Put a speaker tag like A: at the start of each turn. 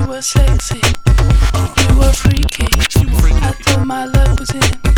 A: were sexy. You were freaky. I thought my love was in.